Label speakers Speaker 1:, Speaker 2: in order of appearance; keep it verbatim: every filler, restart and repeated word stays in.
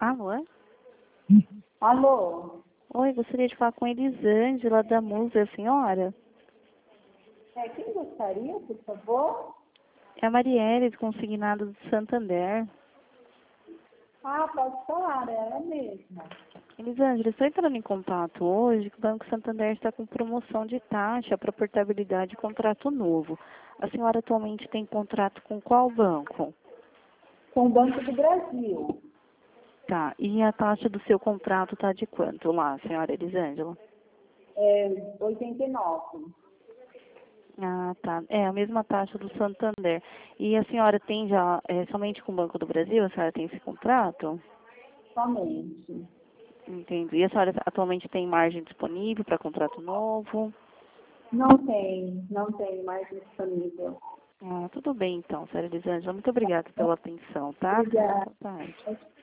Speaker 1: Alô?
Speaker 2: Alô?
Speaker 1: Oi, gostaria de falar com Elisângela da Musa, a senhora?
Speaker 2: É, quem gostaria, por favor?
Speaker 1: É a Marielle, do Consignado do Santander.
Speaker 2: Ah, pode falar, é ela mesma.
Speaker 1: Elisângela, estou entrando em contato hoje que o Banco Santander está com promoção de taxa para portabilidade de contrato novo. A senhora atualmente tem contrato com qual banco?
Speaker 2: Com o Banco do Brasil.
Speaker 1: Tá, e a taxa do seu contrato está de quanto lá, senhora Elisângela?
Speaker 2: É oitenta e nove.
Speaker 1: Ah, tá. É a mesma taxa do Santander. E a senhora tem já, é, somente com o Banco do Brasil, a senhora tem esse contrato?
Speaker 2: Somente.
Speaker 1: Entendi. E a senhora atualmente tem margem disponível para contrato novo?
Speaker 2: Não tem, não tem mais disponível.
Speaker 1: Ah, tudo bem então, senhora Elisângela. Muito obrigada pela atenção, tá? Tenha uma
Speaker 2: Obrigada.
Speaker 1: boa tarde.